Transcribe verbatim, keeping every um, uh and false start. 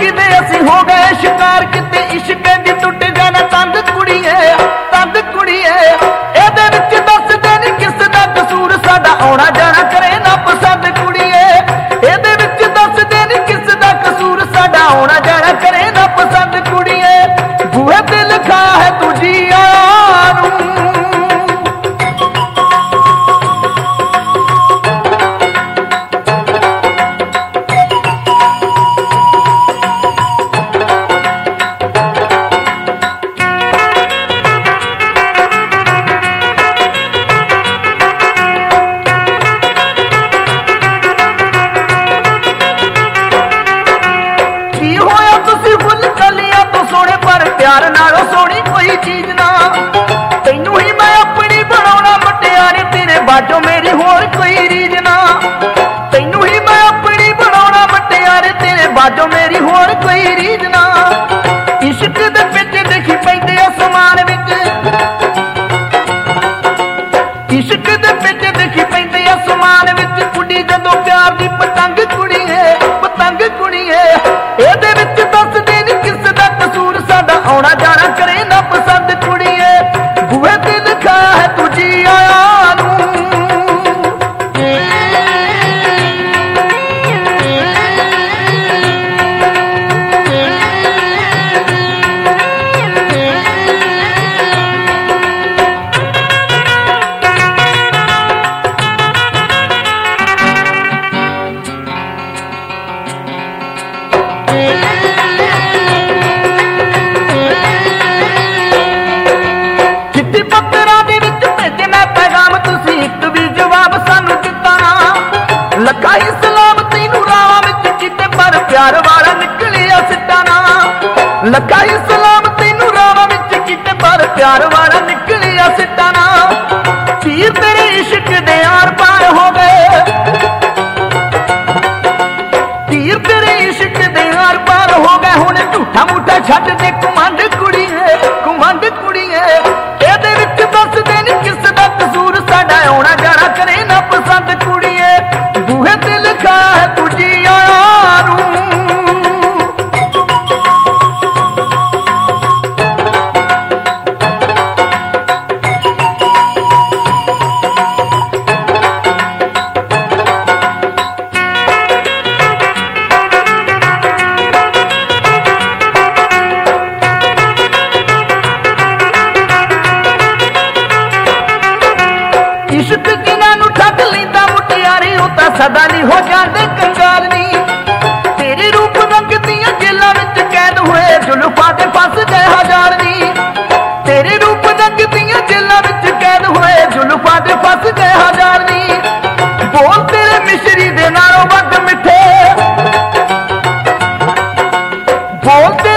किते असी हो गए शिकार, किते इश्क दी टुट जाना तंद कुड़ीए तंद कुड़ीए। एदे विच दस दे नी किस दा कसूर, साडा आउणा जाना करे ना पसंद कुड़ीए। एदे विच दस दे नी किस दा कसूर, साडा आउणा जाना करे ना पसंद कुड़ीए। बूहे ते लिखा है तू जी आनू, प्यार नालों सोनी कोई चीज ना। तैनू ही मैं अपनी बनाउणा मुटियारे, तेरे बाजों मेरी होर कोई रीज ना। तैनू ही मैं अपनी बनाउणा मुटियारे, तेरे बाजों मेरी होर कोई रीज ना। इश्क दे पिच देखी पैंदे आसमान विच, इश्क दे पिच देखी पैंदे आसमान विच, उड़ी जदों प्यार दी पतंग कुड़ीए पतंग कुड़ीए। एदे विच दस दे नी किस दा कसूर, साडा आउणा जाना करे ना पसंद कुड़ीए। बूहे ते लिखा है तू जी आनू, लखा ही सलाम तैनू रावां विच किते, पर प्यार वाला निकलिया सिट्टा ना। लखा ही सलाम तैनू रावां विच किते, पर प्यार वाला निकलिया सिट्टा ना। तीर तेरे इश्क दे आर पार हो गए, तीर तेरे इश्क दे आर पार हो गए। हुण झूठा मूठा छड्ड दे घुमंड कुड़ीए घुमंड कुड़ीए। एदे विच दस दे नी किस दा कसूर, साडा आउणा जाना करे ना पसंद कुड़ीए। बूहे ते लिखा है तू जी आनू, इश्क जिन्हां नूं ठग लैंदा मुटियारे, ओ तां सदा नहीं हो जाते कंगाल नी। तेरे रूप रंग दियां जेलां विच कैद होए, जुल्फां ते फस गए हजार नी। तेरे रूप रंग दियां जेलां विच कैद होए, जुल्फां ते फस गए हजार नी। बोल तेरे मिश्री दे नालों वध मिठे, बोल